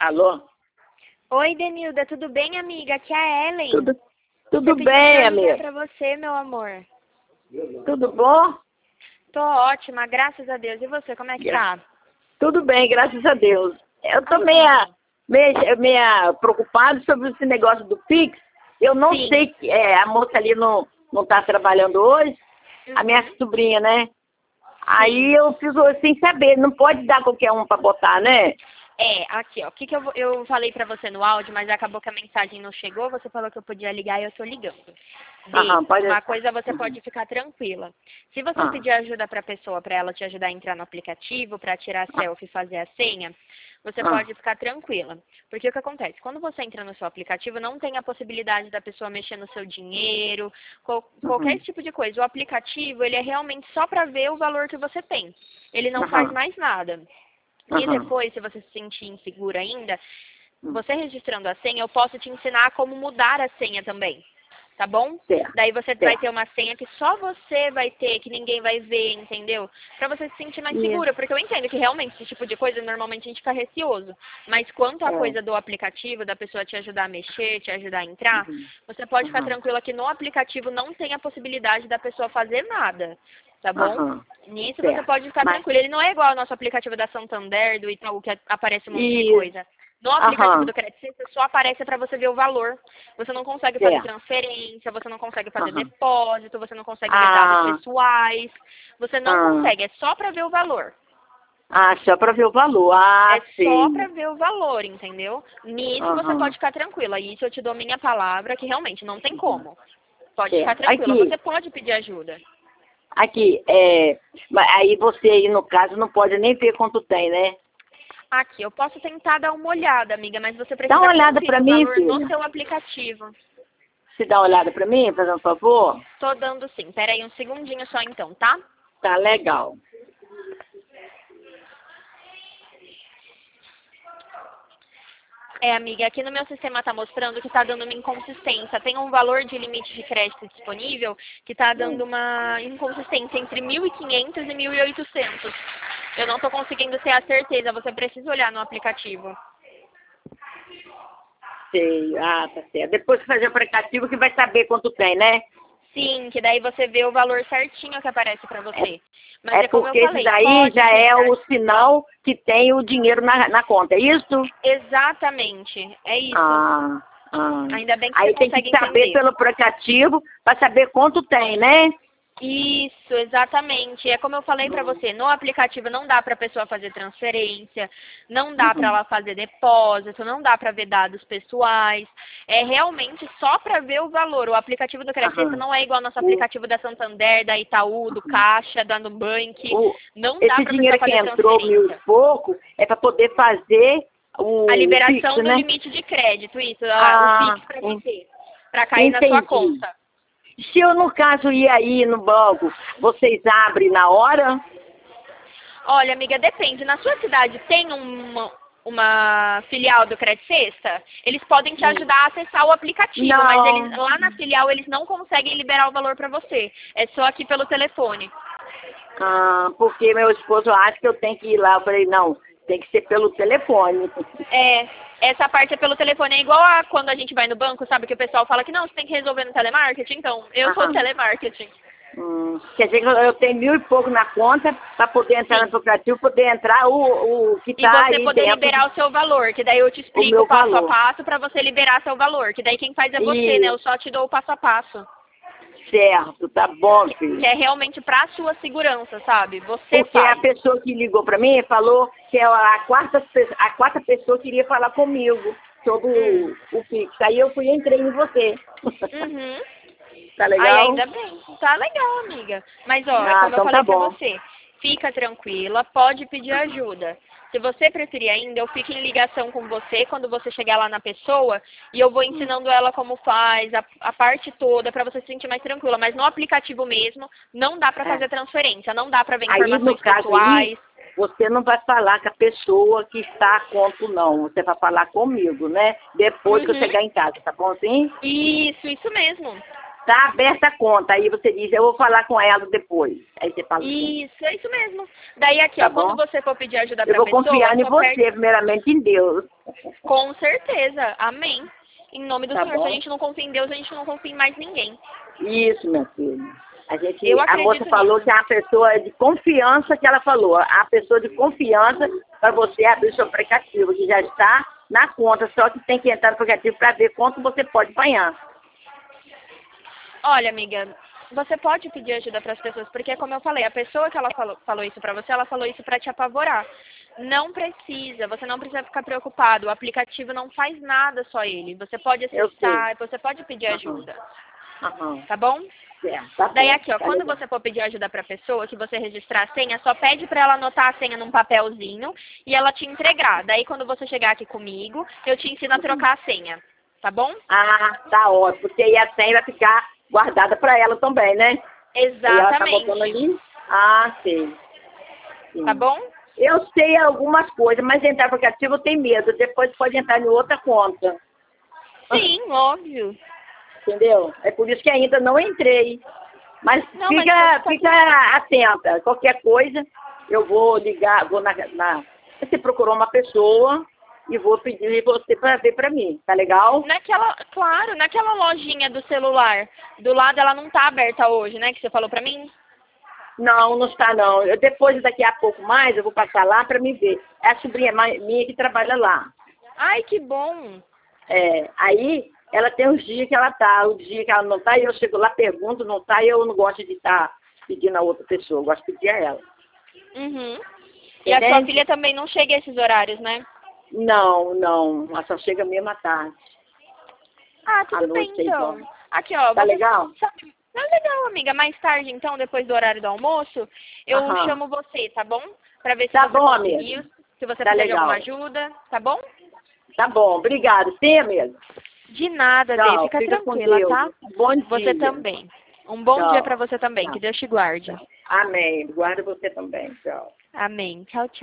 Alô? Oi, Denilda, tudo bem, amiga? Aqui é a Ellen. Tudo bem, amiga? Pra você, meu amor. Tudo bom? Tô ótima, graças a Deus. E você, como é que tá? Tudo bem, graças a Deus. Eu tô Ai, meia preocupada sobre esse negócio do Pix. Eu não Sim. sei, a moça ali não tá trabalhando hoje, a minha sobrinha, né? Aí eu fico sem saber, não pode dar qualquer um pra botar, né? Aqui, ó. O que eu falei pra você no áudio, mas acabou que a mensagem não chegou. Você falou que eu podia ligar e eu tô ligando. Pode Uma deixar. coisa você pode ficar tranquila. Se você pedir ajuda pra pessoa, pra ela te ajudar a entrar no aplicativo, pra tirar a selfie e fazer a senha, você pode ficar tranquila. Porque o que acontece? Quando você entra no seu aplicativo, não tem a possibilidade da pessoa mexer no seu dinheiro, qualquer tipo de coisa. O aplicativo, ele é realmente só pra ver o valor que você tem. Ele não faz mais nada. E depois, se você se sentir insegura ainda, você registrando a senha, eu posso te ensinar como mudar a senha também. Tá bom? Certo. Daí você vai ter uma senha que só você vai ter, que ninguém vai ver, entendeu? Pra você se sentir mais segura, porque eu entendo que realmente esse tipo de coisa, normalmente a gente fica receoso. Mas quanto à coisa do aplicativo, da pessoa te ajudar a mexer, te ajudar a entrar, você pode ficar tranquila que no aplicativo não tem a possibilidade da pessoa fazer nada. Tá bom? Nisso você pode ficar tranquila. Ele não é igual ao nosso aplicativo da Santander, do Itaú, que aparece um monte de coisa. No aplicativo do Credit System só aparece para você ver o valor. Você não consegue fazer transferência, você não consegue fazer depósito, você não consegue ver dados pessoais. Você não consegue, é só para ver o valor. Só para ver o valor. Sim. Só para ver o valor, entendeu? Nisso você pode ficar tranquila. Isso eu te dou minha palavra, que realmente não tem como. Pode ficar tranquila. Você pode pedir ajuda. Aqui, aí você aí, no caso, não pode nem ver quanto tem, né? Aqui, eu posso tentar dar uma olhada, amiga, mas você precisa dá uma olhada pra mim, valor filha. no seu aplicativo. Você dá uma olhada pra mim, fazendo um favor? Tô dando sim. Pera aí um segundinho só então, tá? Tá legal. Amiga, aqui no meu sistema tá mostrando que tá dando uma inconsistência. Tem um valor de limite de crédito disponível que tá dando uma inconsistência entre 1.500 e 1.800. Eu não tô conseguindo ter a certeza. Você precisa olhar no aplicativo. Sei, tá certo. Depois que fazer o aplicativo que vai saber quanto tem, né? Sim, que daí você vê o valor certinho que aparece pra você. Mas como eu falei, isso daí já é o sinal que tem o dinheiro na conta, é isso? Exatamente, é isso. Ainda bem que aí você tem consegue que saber entender. pelo aplicativo para saber quanto tem, né? Isso, exatamente. É como eu falei pra você, no aplicativo não dá pra pessoa fazer transferência, não dá pra ela fazer depósito, não dá pra ver dados pessoais. É realmente só pra ver o valor. O aplicativo do Credit System não é igual ao nosso aplicativo da Santander, da Itaú, do Caixa, da Nubank. Não dá pra pessoa fazer Esse dinheiro que entrou 1.000 e pouco é para poder fazer a liberação fixo, do né? limite de crédito, isso, o Pix pra você, pra cair na sua conta. Se eu, no caso, ir aí no banco, vocês abrem na hora? Olha, amiga, depende. Na sua cidade tem uma filial do Credit Sexta? Eles podem te ajudar a acessar o aplicativo, mas lá na filial eles não conseguem liberar o valor para você. É só aqui pelo telefone. Porque meu esposo acha que eu tenho que ir lá. Eu falei, não, tem que ser pelo telefone. Essa parte é pelo telefone. É igual a quando a gente vai no banco, sabe? Que o pessoal fala que não, você tem que resolver no telemarketing. Então, eu sou telemarketing. Quer dizer que eu tenho 1.000 e pouco na conta para poder entrar no aplicativo, poder entrar o que está aí e você poder liberar o seu valor, que daí eu te explico o passo a passo para você liberar seu valor. Que daí quem faz é você, né? Eu só te dou o passo a passo. Certo, tá bom, filho. Que é realmente pra sua segurança, sabe? Porque a pessoa que ligou pra mim falou que a quarta pessoa queria falar comigo sobre o Pix. Aí eu entrei em você. Tá legal? Ainda bem. Tá legal, amiga. Mas, ó, como eu falei pra você, fica tranquila, pode pedir ajuda. Se você preferir ainda, eu fico em ligação com você quando você chegar lá na pessoa e eu vou ensinando ela como faz, a parte toda, pra você se sentir mais tranquila. Mas no aplicativo mesmo, não dá pra fazer transferência, não dá pra ver informações pessoais. Você não vai falar com a pessoa que está a conta, não. Você vai falar comigo, né? Depois que eu chegar em casa, tá bom assim? Isso mesmo. tá aberta a conta. Aí você diz, eu vou falar com ela depois. Aí você fala assim. Isso, é isso mesmo. Daí aqui, Tá ó, bom? quando você for pedir ajuda Eu pra vou pessoa... confiar em só você, pede- primeiramente em Deus. Com certeza, amém. Em nome do Tá Senhor, se a bom? gente não confia em Deus, a gente não confia em mais ninguém. Isso, minha filha. Eu A moça acredito falou nisso. que é a pessoa de confiança que ela falou. A pessoa de confiança para você abrir seu aplicativo, que já está na conta, só que tem que entrar no aplicativo para ver quanto você pode apanhar. Olha, amiga, você pode pedir ajuda para as pessoas, porque como eu falei, a pessoa que ela falou isso para você, ela falou isso para te apavorar. Não precisa, você não precisa ficar preocupado. O aplicativo não faz nada, só ele. Você pode Eu sei. acessar, você pode pedir ajuda. Aham. Tá bom? Tá Daí bom, aqui, ó, tá quando legal. você for pedir ajuda pra pessoa, que você registrar a senha, só pede pra ela anotar a senha num papelzinho e ela te entregar. Daí quando você chegar aqui comigo, eu te ensino a trocar a senha. Tá bom? Ah, tá ótimo, porque aí a senha vai ficar guardada para ela também, né? E ela tá botando Exatamente. ali? Ah, sei. Sim. Tá bom? Eu sei algumas coisas, mas entrar no aplicativo eu tenho medo. Depois pode entrar em outra conta. Sim, óbvio. Entendeu? É por isso que ainda não entrei. Mas Não, fica atenta. Qualquer coisa, eu vou ligar, você procurou uma pessoa e vou pedir você para ver para mim. Tá legal? Claro, naquela lojinha do celular, do lado ela não tá aberta hoje, né, que você falou pra mim? Não, não está não. Depois, daqui a pouco mais, eu vou passar lá para me ver. É a sobrinha minha que trabalha lá. Ai, que bom. Aí, ela tem os dias que ela tá. O dia que ela não tá, eu chego lá, pergunto, não tá, e eu não gosto de estar pedindo a outra pessoa. Eu gosto de pedir a ela. Uhum. E a sua filha também não chega a esses horários, né? Não. Ela só chega mesmo à tarde. Ah, À tudo bem, noite, então. 6 horas. Aqui, ó. Tá você legal? sabe- Tá legal, amiga. Mais tarde, então, depois do horário do almoço, eu Aham. chamo você, tá bom? Pra ver se Tá você bom, conseguiu, amiga. se você Tá precisa de alguma legal. ajuda, tá bom? Tá bom, obrigado. Sim, amiga. De nada, Dê. Tchau, Fica fica com tranquila, Deus. tá? Bom dia. Você também. Um bom dia Tchau. pra você também. Tchau. Que Deus te guarde. Amém. Guarda você também. Tchau. Amém. Tchau, tchau.